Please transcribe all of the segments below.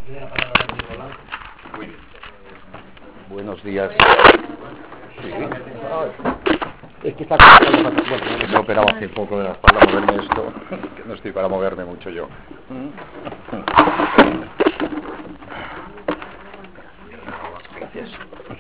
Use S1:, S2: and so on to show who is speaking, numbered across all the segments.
S1: Muy bien. Buenos días. Sí. Es que está bueno, me he operado hace poco de la espalda, moverme esto, que no estoy para moverme mucho yo. Gracias.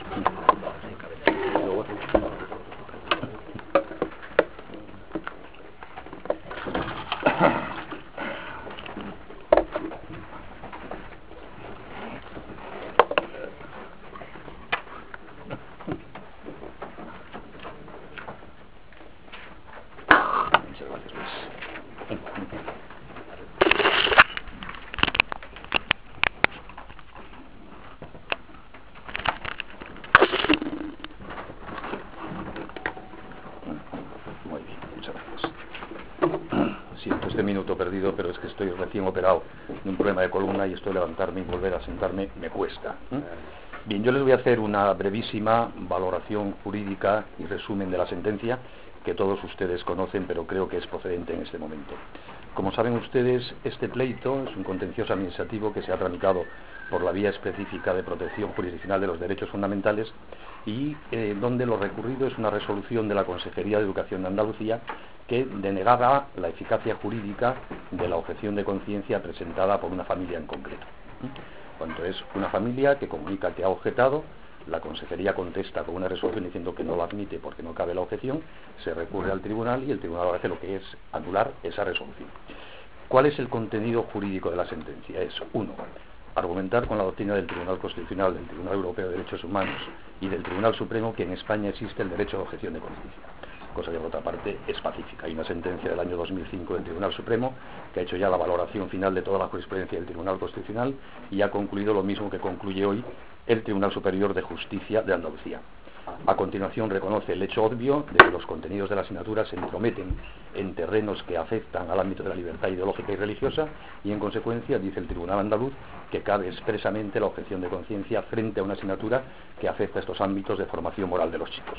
S1: Muy bien, muchas gracias. Siento este minuto perdido, pero es que estoy recién operado de un problema de columna y esto de levantarme y volver a sentarme me cuesta. Bien, yo les voy a hacer una brevísima valoración jurídica y resumen de la sentencia que todos ustedes conocen, pero creo que es procedente en este momento. Como saben ustedes, este pleito es un contencioso administrativo que se ha tramitado por la vía específica de protección jurisdiccional de los derechos fundamentales y donde lo recurrido es una resolución de la Consejería de Educación de Andalucía que denegaba la eficacia jurídica de la objeción de conciencia presentada por una familia en concreto. Cuanto es una familia que comunica que ha objetado, la Consejería contesta con una resolución diciendo que no lo admite porque no cabe la objeción, se recurre al tribunal y el tribunal hace lo que es anular esa resolución. ¿Cuál es el contenido jurídico de la sentencia? Es, 1. Argumentar con la doctrina del Tribunal Constitucional, del Tribunal Europeo de Derechos Humanos y del Tribunal Supremo que en España existe el derecho de objeción de conciencia, cosa que por otra parte es pacífica. Hay una sentencia del año 2005 del Tribunal Supremo que ha hecho ya la valoración final de toda la jurisprudencia del Tribunal Constitucional y ha concluido lo mismo que concluye hoy el Tribunal Superior de Justicia de Andalucía. A continuación reconoce el hecho obvio de que los contenidos de la asignatura se entrometen en terrenos que afectan al ámbito de la libertad ideológica y religiosa y en consecuencia dice el Tribunal Andaluz que cabe expresamente la objeción de conciencia frente a una asignatura que afecta a estos ámbitos de formación moral de los chicos.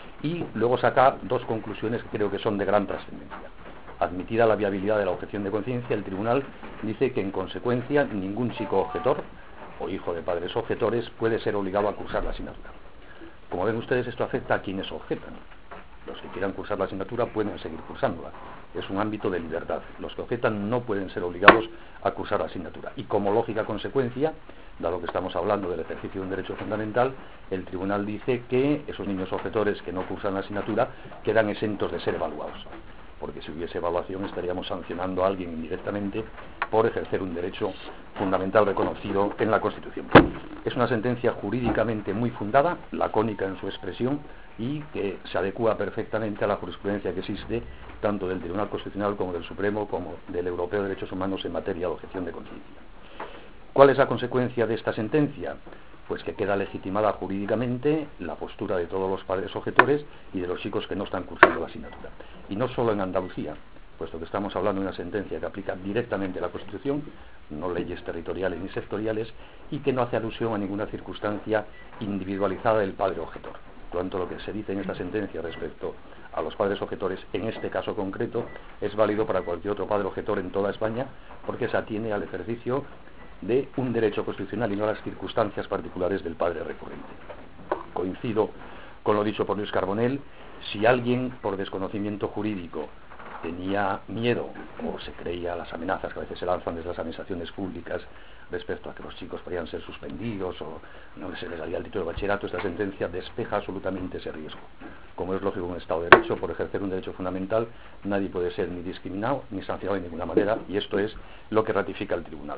S1: Y luego saca dos conclusiones que creo que son de gran trascendencia. Admitida la viabilidad de la objeción de conciencia, el tribunal dice que en consecuencia ningún chico objetor o hijo de padres objetores puede ser obligado a cursar la asignatura. Como ven ustedes, esto afecta a quienes objetan. Los que quieran cursar la asignatura pueden seguir cursándola. Es un ámbito de libertad. Los que objetan no pueden ser obligados a cursar la asignatura. Y como lógica consecuencia, dado que estamos hablando del ejercicio de un derecho fundamental, el tribunal dice que esos niños objetores que no cursan la asignatura quedan exentos de ser evaluados. Porque si hubiese evaluación estaríamos sancionando a alguien indirectamente por ejercer un derecho fundamental reconocido en la Constitución. Es una sentencia jurídicamente muy fundada, lacónica en su expresión y que se adecúa perfectamente a la jurisprudencia que existe tanto del Tribunal Constitucional como del Supremo como del Europeo de Derechos Humanos en materia de objeción de conciencia. ¿Cuál es la consecuencia de esta sentencia? Pues que queda legitimada jurídicamente la postura de todos los padres objetores y de los chicos que no están cursando la asignatura. Y no solo en Andalucía, puesto que estamos hablando de una sentencia que aplica directamente la Constitución, no leyes territoriales ni sectoriales, y que no hace alusión a ninguna circunstancia individualizada del padre objetor. Por lo tanto, lo que se dice en esta sentencia respecto a los padres objetores, en este caso concreto, es válido para cualquier otro padre objetor en toda España, porque se atiene al ejercicio de un derecho constitucional y no a las circunstancias particulares del padre recurrente. Coincido con lo dicho por Luis Carbonell. Si alguien por desconocimiento jurídico tenía miedo o se creía las amenazas que a veces se lanzan desde las administraciones públicas respecto a que los chicos podrían ser suspendidos o no se les daría el título de bachillerato, esta sentencia despeja absolutamente ese riesgo. Como es lógico en un Estado de Derecho, por ejercer un derecho fundamental nadie puede ser ni discriminado ni sancionado de ninguna manera, y esto es lo que ratifica el tribunal.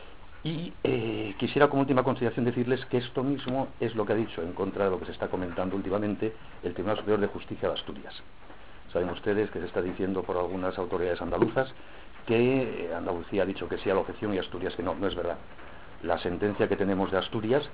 S1: Y quisiera como última consideración decirles que esto mismo es lo que ha dicho en contra de lo que se está comentando últimamente el Tribunal Superior de Justicia de Asturias. Saben ustedes que se está diciendo por algunas autoridades andaluzas que Andalucía ha dicho que sí a la objeción y Asturias que no. No es verdad. La sentencia que tenemos de Asturias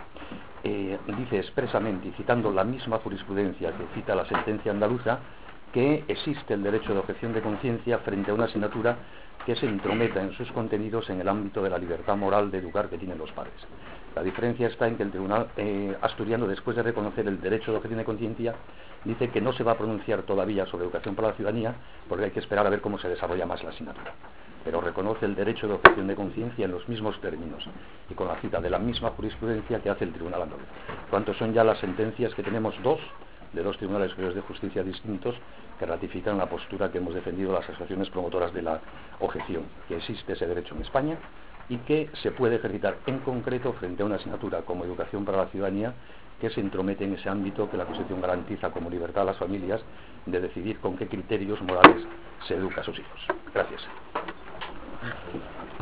S1: dice expresamente, y citando la misma jurisprudencia que cita la sentencia andaluza, que existe el derecho de objeción de conciencia frente a una asignatura que se entrometa en sus contenidos en el ámbito de la libertad moral de educar que tienen los padres. La diferencia está en que el Tribunal asturiano, después de reconocer el derecho de objeción de conciencia, dice que no se va a pronunciar todavía sobre educación para la ciudadanía, porque hay que esperar a ver cómo se desarrolla más la asignatura. Pero reconoce el derecho de objeción de conciencia en los mismos términos y con la cita de la misma jurisprudencia que hace el Tribunal andaluz. ¿Cuántos son ya las sentencias que tenemos? Dos, de dos tribunales superiores de justicia distintos, que ratifican la postura que hemos defendido las asociaciones promotoras de la objeción, que existe ese derecho en España y que se puede ejercitar en concreto frente a una asignatura como educación para la ciudadanía, que se entromete en ese ámbito que la Constitución garantiza como libertad a las familias de decidir con qué criterios morales se educa a sus hijos. Gracias.